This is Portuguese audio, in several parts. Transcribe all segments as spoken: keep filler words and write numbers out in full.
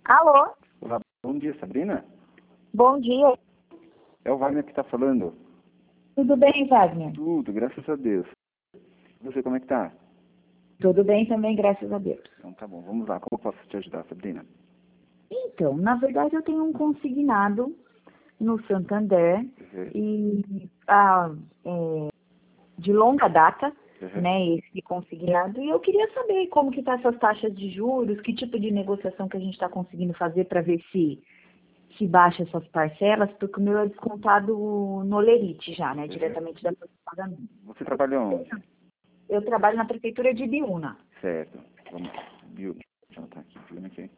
Alô? Olá, bom dia, Sabrina. Bom dia. É o Wagner que está falando. Tudo bem, Wagner? Tudo, graças a Deus. E você, como é que tá? Tudo bem também, graças a Deus. Então tá bom, vamos lá. Como eu posso te ajudar, Sabrina? Então, na verdade, eu tenho um consignado no Santander Uhum. e ah, é, de longa data, Uhum. né, esse consignado, e eu queria saber como que tá essas taxas de juros, que tipo de negociação que a gente está conseguindo fazer para ver se se baixa essas parcelas, porque o meu é descontado no Olerite já, né, Uhum. diretamente da folha de pagamento. Você trabalha onde? Eu trabalho na prefeitura de Ibiúna. Certo. Vamos. Bill. Deixa eu anotar aqui. Bill, aqui.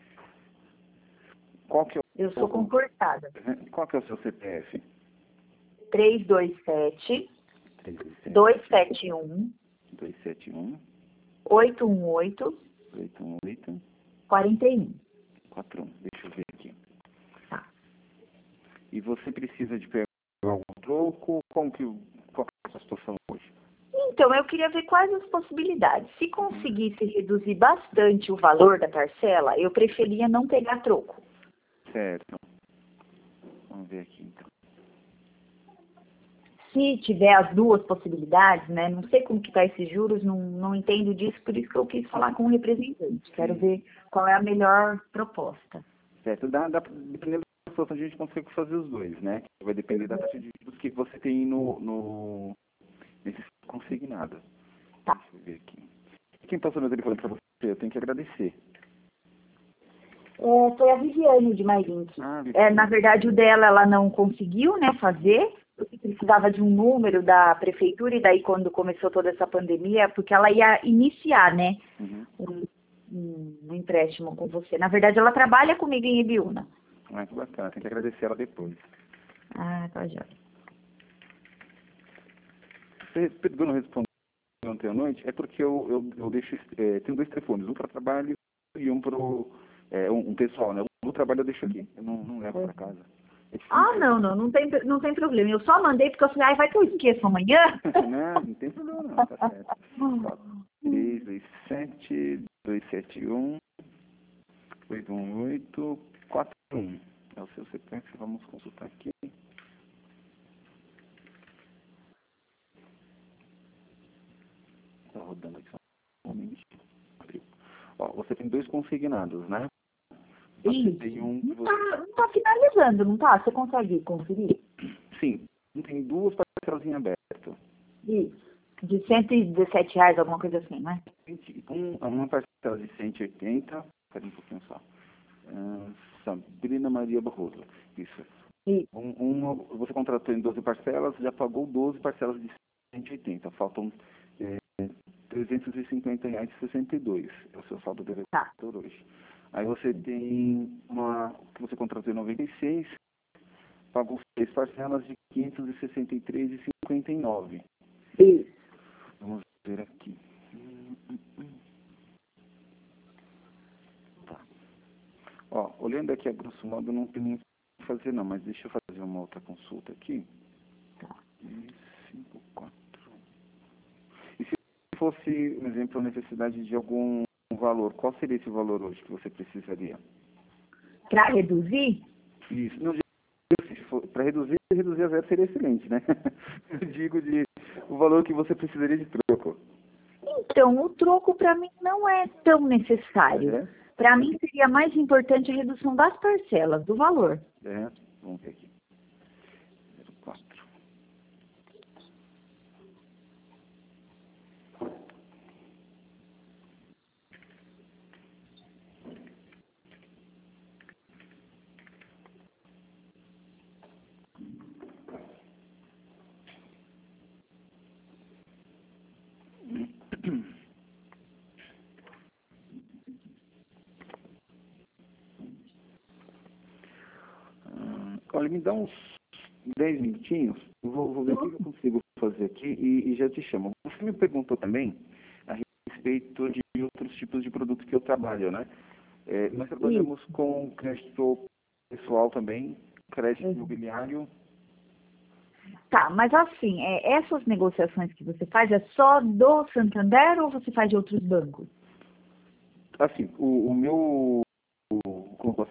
Qual que é Eu sou o, concursada. Uhum. Qual que é o seu C P F? três dois sete, três dois sete um, dois sete um, oito um oito, oito um oito, quatro um. quatro um. Deixa eu ver aqui. Tá. E você precisa de pegar algum troco? Como que, qual que é a sua situação hoje? Então, eu queria ver quais as possibilidades. Se conseguisse reduzir bastante o valor da parcela, eu preferia não pegar troco. Certo. Vamos ver aqui então. Se tiver as duas possibilidades, né? Não sei como que tá esses juros, não, não entendo disso, por isso que eu quis falar com o representante. Quero Sim. ver qual é a melhor proposta. Certo. Dá, dá, dependendo da situação, a gente consegue fazer os dois, né? Vai depender da taxa de juros que você tem no, no nesse consignado. Tá. Deixa eu ver aqui. Quem passou meu telefone para você, eu tenho que agradecer. É, foi a Viviane de Mairink. Ah, É, na verdade, o dela ela não conseguiu, né, fazer, porque precisava de um número da prefeitura, e daí quando começou toda essa pandemia, porque ela ia iniciar, né, Uhum. um, um, um empréstimo com você. Na verdade, ela trabalha comigo em Ibiúna. Ah, que bacana. Tem que agradecer ela depois. Ah, tá joia. Você pegou não respondeu ontem à noite, é porque eu, eu, eu deixo, é, tenho dois telefones, um para trabalho e um para é, um, um pessoal, né? O do trabalho eu deixo aqui, eu não, não levo para casa. É Ah, difícil. não, não, não tem, não tem problema. Eu só mandei porque eu falei, ai, vai que eu esqueço amanhã. Não, não tem problema não, tá certo. Ó, três dois sete, dois sete um, oito um oito, quatro um. É o seu C P F, vamos consultar aqui. Tá rodando aqui só um momento. Abriu. Ó, você tem dois consignados, né? Você Isso. tem um Não que você... tá, não tá finalizando, não tá? Você consegue conferir? Sim, tem duas parcelas em aberto. Isso. De cento e dezessete reais, alguma coisa assim, né? Um, uma parcela de cento e oitenta, espera um pouquinho só. Ah, Sabrina Maria Barroso. Isso. Isso. Um, uma, você contratou em doze parcelas, já pagou doze parcelas de cento e oitenta. Faltam é, trezentos e cinquenta reais e sessenta e dois. É o seu saldo devedor Tá. hoje. Aí você tem uma que você contratou em noventa e seis, pagou seis parcelas de quinhentos e sessenta e três reais e cinquenta e nove. Isso. Vamos ver aqui. Hum, hum, hum. Tá. Ó, olhando aqui a grosso modo, não tem muito o que fazer não, mas deixa eu fazer uma outra consulta aqui. Tá. cinco, quatro. E se fosse, por exemplo, a necessidade de algum valor, qual seria esse valor hoje que você precisaria? Para reduzir? Isso. Não, para reduzir, reduzir a zero seria excelente, né? Eu digo de o valor que você precisaria de troco. Então, o troco para mim não é tão necessário. É? Para mim seria mais importante a redução das parcelas, do valor. É. Vamos ver aqui. zero quatro. Ah, olha, me dá uns dez minutinhos, eu vou, vou ver o que eu consigo fazer aqui e, e já te chamo. Você me perguntou também a respeito de outros tipos de produtos que eu trabalho, né? É, nós trabalhamos com crédito pessoal também, crédito Uhum. imobiliário. Tá, mas assim, é, essas negociações que você faz é só do Santander ou você faz de outros bancos? Assim, o, o meu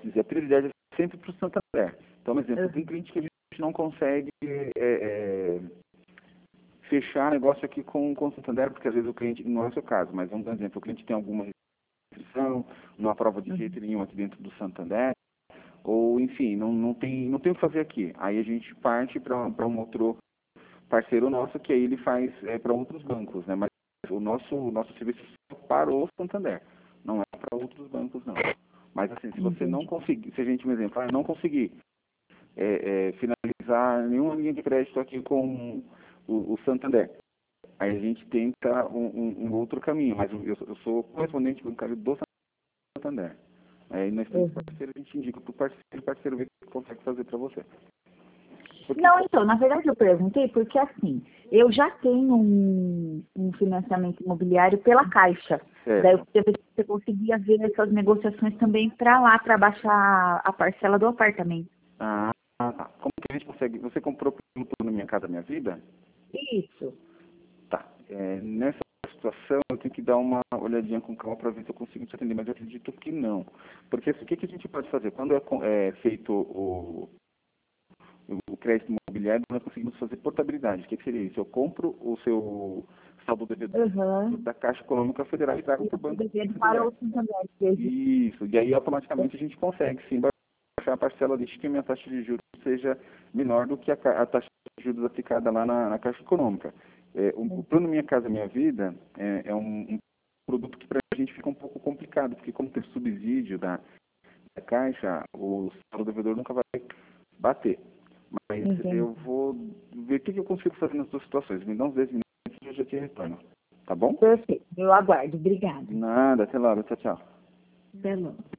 dizer, a prioridade é sempre para o Santander. Então, por exemplo, Uhum. tem cliente que a gente não consegue é, é, fechar negócio aqui com, com o Santander, porque às vezes o cliente, não é o seu caso, mas vamos dar um exemplo, o cliente tem alguma restrição, não aprova de jeito nenhum aqui dentro do Santander, ou enfim, não, não, tem, não tem o que fazer aqui. Aí a gente parte para um outro parceiro nosso, que aí ele faz é, para outros bancos, né? Mas o nosso, o nosso serviço é para o Santander, não é para outros bancos, não. Mas assim, se você não Entendi. conseguir, se a gente, um exemplo, ah, não conseguir é, é, finalizar nenhuma linha de crédito aqui com o, o Santander, aí a gente tenta um, um, um outro caminho, mas eu, eu sou correspondente bancário do Santander. Aí nós temos Uhum. parceiro, a gente indica para o parceiro, o parceiro vê o que consegue fazer para você. Porque, Não, então, na verdade eu perguntei porque assim, eu já tenho um, um financiamento imobiliário pela Caixa. certo. Daí eu queria ver se você conseguia ver essas negociações também para lá, para baixar a parcela do apartamento. Ah, tá. Como que a gente consegue? Você comprou pelo plano Minha Casa Minha Vida? Isso. Tá. É, nessa situação, eu tenho que dar uma olhadinha com calma para ver se eu consigo te atender, mas eu acredito que não. Porque assim, o que, que a gente pode fazer? Quando é, co- é feito o, o crédito imobiliário, nós conseguimos fazer portabilidade. O que, que seria isso? Eu compro o seu saldo devedor Uhum. da Caixa Econômica Federal e trago E para o eu Banco devendo para Santander. o Santander. Desde... Isso. E aí, automaticamente, a gente consegue, sim, baixar a parcela desde que a minha taxa de juros seja menor do que a, ca- a taxa de juros aplicada lá na, na Caixa Econômica. É, o, o plano Minha Casa Minha Vida é, é um, um produto que para a gente fica um pouco complicado, porque como tem subsídio da, da Caixa, o saldo devedor nunca vai bater. Mas Entendi. eu vou ver o que que eu consigo fazer nas duas situações. Me dá uns dez minutos e eu já te retorno. Tá bom? Perfeito. Eu aguardo. Obrigada. Nada, até logo. Tchau, tchau. Até logo.